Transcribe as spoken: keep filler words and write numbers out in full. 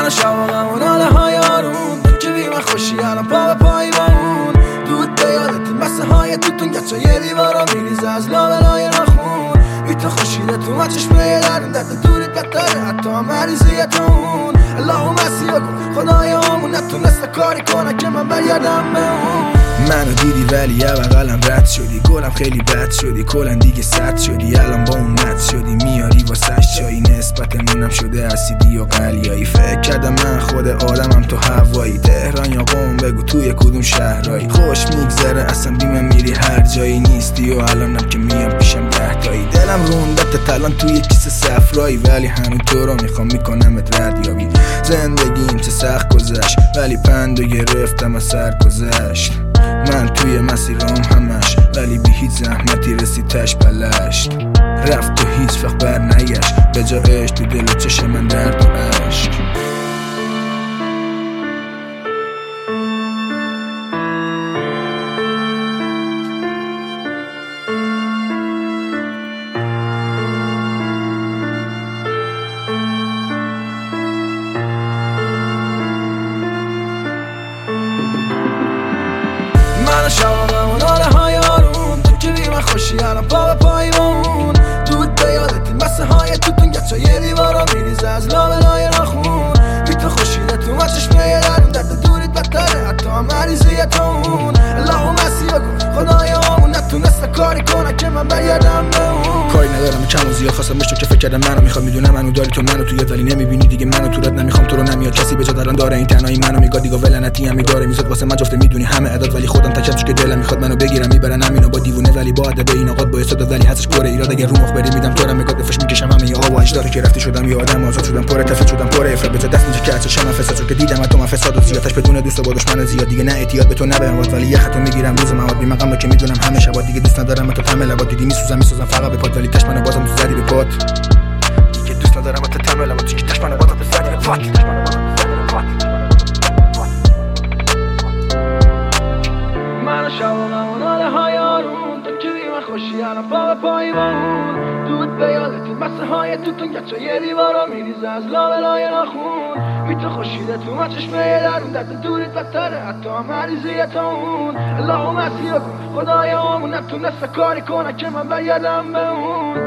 من و شب و غم و ناله های آروم که بی من خوشی الان پا به پایی با اون دود به یادت مسه های توتون گچه یه دیوارا میریزه از لابلای نخون بی تو خوشیده تو من چشمه یه درون درد دوریت بدتره حتی هم مریضیتون اللهم مسیح کن خدای آمون نتونسته کاری کنه که من برگردم به اون منو دیدی ولی یه بغلم رد شدی گلم خیلی بد شدی کلن دیگه سد شدی الان با اون مد شدی میاری واسش چایی نسبتمونم شده اسیدی و قلیایی فکر کردم من خود آدمم تو هوایی تهران یا قم بگو توی کدوم شهرایی خوش میگذره اصلا بیمه میری هر جایی نیستی و الانم که میام پیشم ده تایی دلم روندت تلان توی کیسه صفرایی ولی هنوز تو رو میخوام میکنمت ردیابی زندگیم چه سخت گذشت ولی پندو گرفتم از سر گذشت من توی مسیرام همش ولی بی هیچ زحمتی رسید تش بلشت رفت و هیچ وقت بر نگشت به جا عشق تو دل و چشم من درد و عشق من و شب و غم و ناله های آروم تو که بی من خوشی الان پا به پایی با اون دود به یادت مسه های توتون گچه یه دیوارا میریزه از لابلای نخون بی تو خوشیده تو من چشمه یه درون درد دوریت بدتره حتی هم مریضیتون اللهم مسیح کن خدای آمون نتونسته کاری کنه که من برگردم به اون کاری ندارم کم و زیاد خواستم بشتو که فکر کردم منو میخواد میدونم منو داری تو منو توی ولی نمیبینی دیگه منو تو رد نمیخوام تو رو نمیاد کسی به جا دارن داره این تنهایی منو میگاد دیگه ولنتی هم میداره میزد واسه من جفته میدونی همه عدد ولی خودم تکم که دلم میخواد منو بگیرم میبرن همینو با دیوونه ولی با ادب این آقاد با استاد ولی حسش کره ایراد اگه رو مخبری میدم تو رو میگاد بفش میکشم همه ی آوا اجدار که رفتی شدم یه آدم آزاد شدم پر تفت شدم پر افراد به دست میشه که شما فساد که دیدم تو من فساد و زیادش بدون دوست و دشمن زیاد دیگه نه اعتیاد به تو نبرم ولی یه خطو میگیرم روز مواد بی مقام که میدونم همه شب دیگه دوست ندارم تو تمل لبات دیدی میسوزم میسوزم فقط به پات ولی تش منو بازم تو زدی به پات دیگه دوست ندارم تو تمل لبات دیگه تش منو بازم تو زدی به پات من و شب و غم و ناله های آروم تو که بی من خوشی الان پا به پایی با اون دود به یادت مسه های توتون گچه یه دیوارا میریزه از لابلای نخون بی تو خوشیده تو من چشمه یه درون درد دوریت بدتره حتی هم مریضیتون اللهم مسیح کن خدای آمون نتونسته کاری کنه که من برگردم به اون